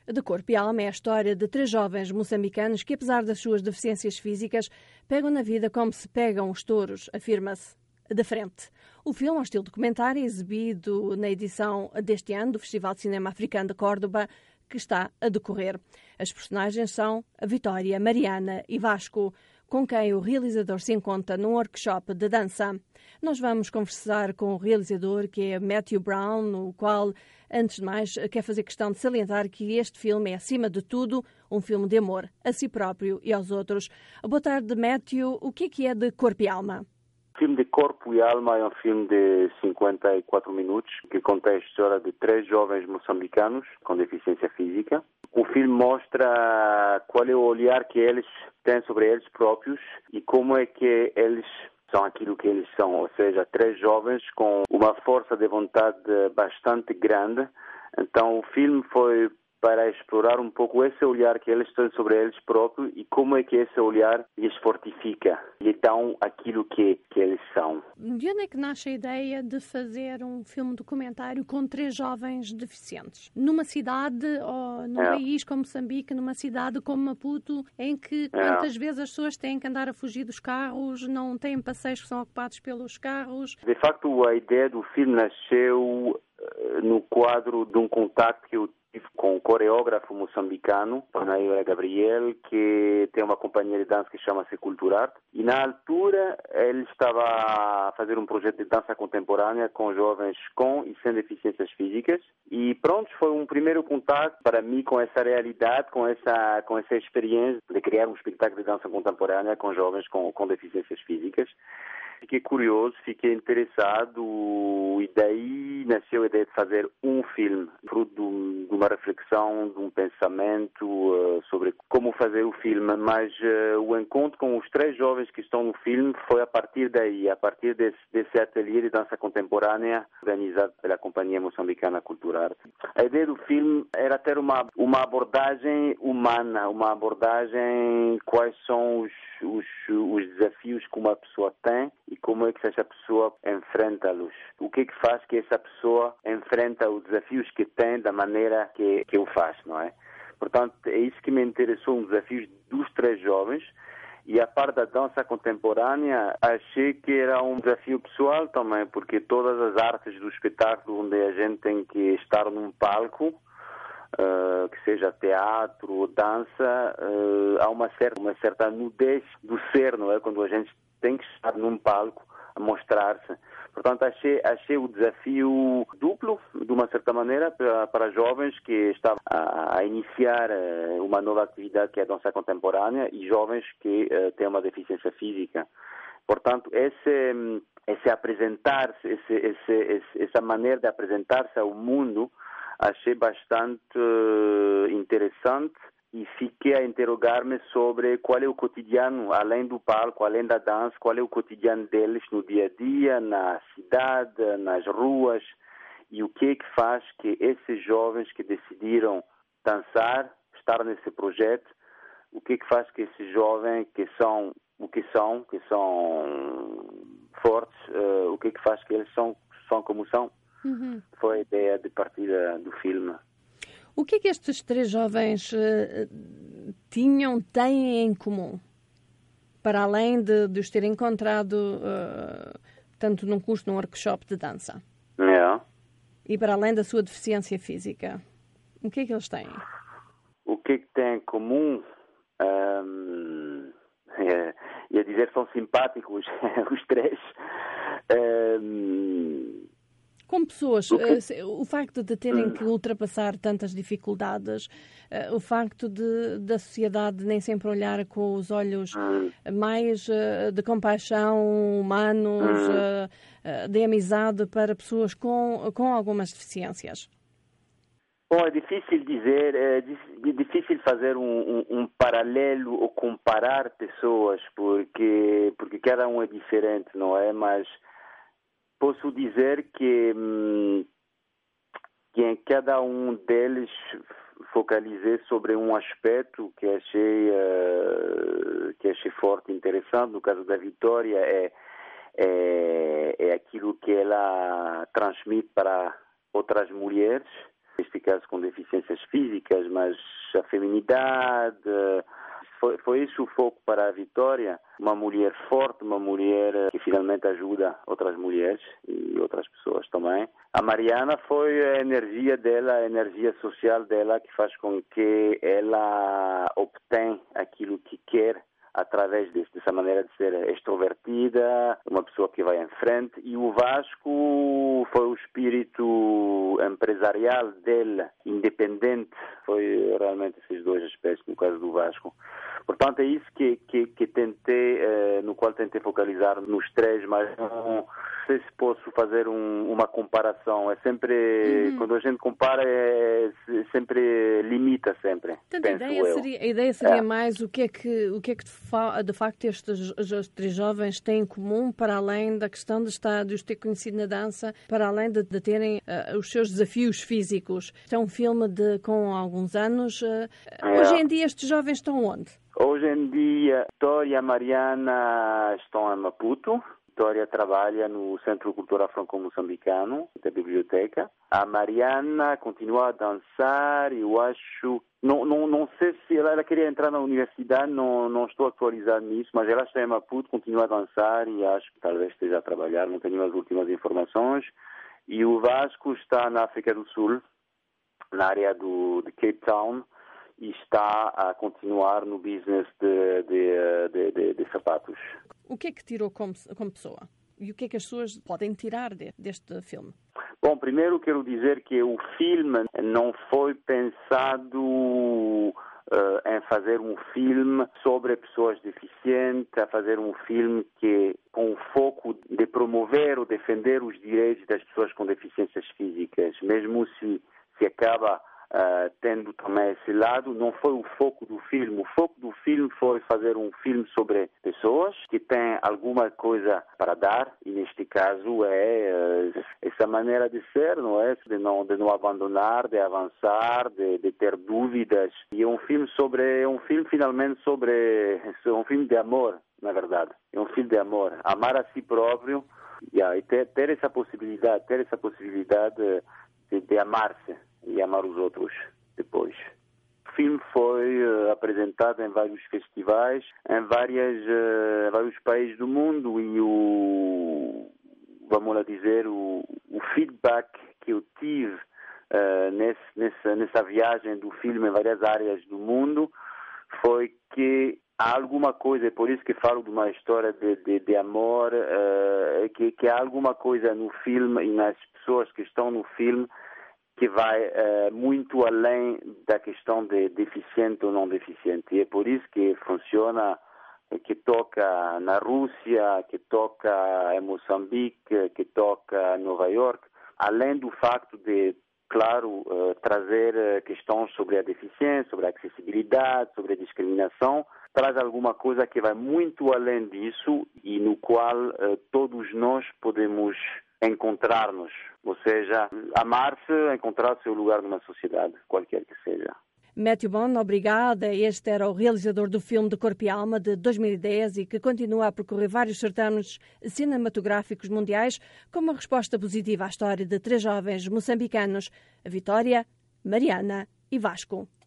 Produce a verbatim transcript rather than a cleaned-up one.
De Corpo e Alma é a história de três jovens moçambicanos que, apesar das suas deficiências físicas, pegam na vida como se pegam os touros, afirma-se, de frente. O filme é um estilo documentário exibido na edição deste ano do Festival de Cinema Africano de Córdoba, que está a decorrer. As personagens são a Vitória, Mariana e Vasco, com quem o realizador se encontra num workshop de dança. Nós vamos conversar com o realizador, que é Matthew Brown, o qual, antes de mais, quer fazer questão de salientar que este filme é, acima de tudo, um filme de amor a si próprio e aos outros. Boa tarde, Matthew. O que é que é de Corpo e Alma? O filme de Corpo e Alma é um filme de cinquenta e quatro minutos que conta a história de três jovens moçambicanos com deficiência física. O filme mostra qual é o olhar que eles têm sobre eles próprios e como é que eles são aquilo que eles são, ou seja, três jovens com uma força de vontade bastante grande. Então o filme foi para explorar um pouco esse olhar que eles têm sobre eles próprios e como é que esse olhar lhes fortifica, lhe dão aquilo que, que eles são. De onde é que nasce a ideia de fazer um filme documentário com três jovens deficientes? Numa cidade ou num é. país como Moçambique, numa cidade como Maputo, em que quantas é. vezes as pessoas têm que andar a fugir dos carros, não têm passeios que são ocupados pelos carros? De facto, a ideia do filme nasceu uh, no quadro de um contacto que eu com um coreógrafo moçambicano, Panayola Gabriel, que tem uma companhia de dança que chama-se Culturarte. E na altura ele estava a fazer um projeto de dança contemporânea com jovens com e sem deficiências físicas. E pronto, foi um primeiro contato para mim com essa realidade, com essa, com essa experiência de criar um espetáculo de dança contemporânea com jovens com, com deficiências físicas. Fiquei curioso, fiquei interessado e daí nasceu a ideia de fazer um filme, fruto de uma reflexão, de um pensamento uh, sobre como fazer o filme. Mas uh, o encontro com os três jovens que estão no filme foi a partir daí, a partir desse, desse ateliê de dança contemporânea organizado pela Companhia Moçambicana Culturarte. A ideia do filme era ter uma, uma abordagem humana, uma abordagem quais são os, os, os desafios que uma pessoa tem e como é que essa pessoa enfrenta-los. O que é que faz que essa pessoa enfrenta os desafios que tem da maneira que, que o faz, não é? Portanto, é isso que me interessou, os desafios dos três jovens. E a parte da dança contemporânea, achei que era um desafio pessoal também, porque todas as artes do espetáculo onde a gente tem que estar num palco, Uh, que seja teatro ou dança, uh, há uma certa, uma certa nudez do ser, não é? Quando a gente tem que estar num palco a mostrar-se. Portanto, achei, achei o desafio duplo, de uma certa maneira, para, para jovens que estavam a, a iniciar uh, uma nova atividade que é a dança contemporânea e jovens que uh, têm uma deficiência física. Portanto, esse, esse apresentar-se, esse, esse, esse, essa maneira de apresentar-se ao mundo, achei bastante uh, interessante e fiquei a interrogar-me sobre qual é o cotidiano, além do palco, além da dança, qual é o cotidiano deles no dia a dia, na cidade, nas ruas, e o que é que faz que esses jovens que decidiram dançar, estar nesse projeto, o que é que faz que esses jovens que são o que são, que são fortes, uh, o que é que faz que eles são, são como são. Uhum. Foi a ideia de partida do filme. O que é que estes três jovens uh, tinham, têm em comum? Para além de, de os terem encontrado uh, tanto num curso, num workshop de dança. É. E para além da sua deficiência física. O que é que eles têm? O que é que têm em comum? Um, é, ia dizer são simpáticos os três. Um, Como pessoas, okay. uh, o facto de terem que ultrapassar tantas dificuldades, uh, o facto de da sociedade nem sempre olhar com os olhos mais uh, de compaixão, humanos, uh, uh, de amizade para pessoas com, com algumas deficiências. Bom, é difícil dizer, é difícil fazer um, um, um paralelo ou comparar pessoas, porque, porque cada um é diferente, não é? Mas posso dizer que, que em cada um deles focalizei sobre um aspecto que achei, uh, que achei forte e interessante. No caso da Vitória, é, é, é aquilo que ela transmite para outras mulheres, neste caso com deficiências físicas, mas a feminidade. Foi, foi esse o foco para a Vitória, uma mulher forte, uma mulher que finalmente ajuda outras mulheres e outras pessoas também. A Mariana foi a energia dela, a energia social dela que faz com que ela obtenha aquilo que quer através dessa maneira de ser extrovertida, uma pessoa que vai em frente. E o Vasco foi o espírito empresarial dele, independente. Foi realmente esses dois aspectos no caso do Vasco. Portanto, é isso que, que, que tentei, eh, no qual tentei focalizar nos três, mas não sei se posso fazer um, uma comparação. É sempre, uhum. Quando a gente compara, é, sempre limita sempre. Portanto, a ideia eu. seria, a ideia seria é. mais o que é que, o que, é que de, fa, de facto estes, estes três jovens têm em comum, para além da questão de, estar, de os ter conhecido na dança, para além de, de terem uh, os seus desafios físicos. Este é um filme de, com alguns anos. Uh, é. Hoje em dia estes jovens estão onde? Hoje em dia, Vitória e a Mariana estão em Maputo. Vitória trabalha no Centro Cultural Franco-Moçambicano, da biblioteca. A Mariana continua a dançar, eu acho... Não, não, não sei se ela, ela queria entrar na universidade, não, não estou atualizado nisso, mas ela está em Maputo, continua a dançar e acho que talvez esteja a trabalhar, não tenho as últimas informações. E o Vasco está na África do Sul, na área do, de Cape Town, e está a continuar no business de, de, de, de, de sapatos. O que é que tirou como, como pessoa? E o que é que as pessoas podem tirar de, deste filme? Bom, primeiro quero dizer que o filme não foi pensado uh, em fazer um filme sobre pessoas deficientes, a fazer um filme que com o foco de promover ou defender os direitos das pessoas com deficiências físicas, mesmo se, se acaba Uh, tendo também esse lado, não foi o foco do filme. O foco do filme foi fazer um filme sobre pessoas que têm alguma coisa para dar, e neste caso é uh, essa maneira de ser, não é? De não, de não abandonar, de avançar, de, de ter dúvidas. E é um filme sobre, é um filme finalmente sobre, é um filme de amor, na verdade. É um filme de amor. Amar a si próprio, yeah, e ter, ter essa possibilidade, ter essa possibilidade de, de amar-se e amar os outros depois. O filme foi uh, apresentado em vários festivais, em várias, uh, vários países do mundo, e o, vamos lá dizer, o, o feedback que eu tive uh, nesse, nessa, nessa viagem do filme em várias áreas do mundo foi que há alguma coisa, é por isso que falo de uma história de, de, de amor, uh, que, que há alguma coisa no filme e nas pessoas que estão no filme que vai uh, muito além da questão de deficiente ou não deficiente. E é por isso que funciona, que toca na Rússia, que toca em Moçambique, que toca em Nova York, além do facto de, claro, uh, trazer questões sobre a deficiência, sobre a acessibilidade, sobre a discriminação, traz alguma coisa que vai muito além disso e no qual uh, todos nós podemos encontrar-nos, ou seja, amar-se, encontrar o seu lugar numa sociedade, qualquer que seja. Matthew Bond, obrigada. Este era o realizador do filme de Corpo e Alma de dois mil e dez e que continua a percorrer vários certames cinematográficos mundiais com uma resposta positiva à história de três jovens moçambicanos, a Vitória, Mariana e Vasco.